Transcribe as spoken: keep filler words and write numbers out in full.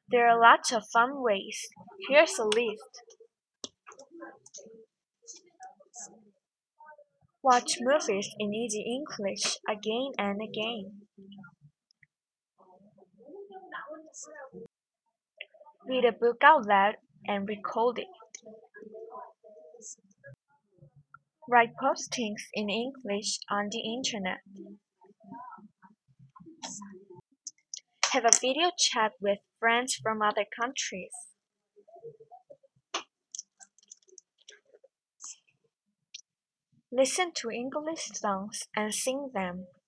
There are lots of fun ways. Here's a list. Watch movies in easy English again and again. Read a book out loud and record it. Write postings in English on the internet. Have a video chat with friends from other countries. Listen to English songs and sing them.